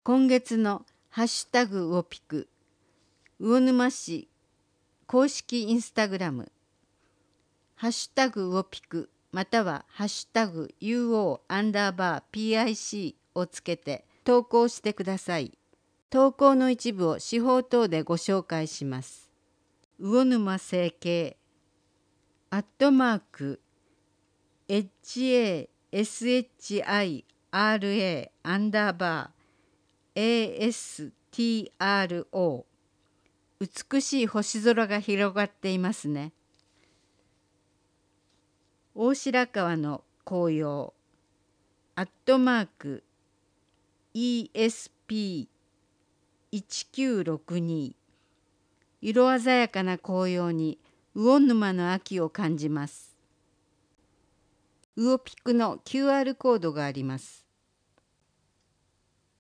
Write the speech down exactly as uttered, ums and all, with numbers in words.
今月のハッシュタグウオピク、魚沼市公式インスタグラム、ハッシュタグウオピクまたはハッシュタグ ユーオー アンダーバー ピーアイシー をつけて投稿してください。投稿の一部を司法等でご紹介します。魚沼整形アットマーク エイチエーエスエイチアイアールエー アンダーバー エーエスティーアールオー 美しい星空が広がっていますね。大白川の紅葉アットマーク イーエスピーいちきゅうろくに 色鮮やかな紅葉に魚沼の秋を感じます。ウオピクの キューアール コードがあります。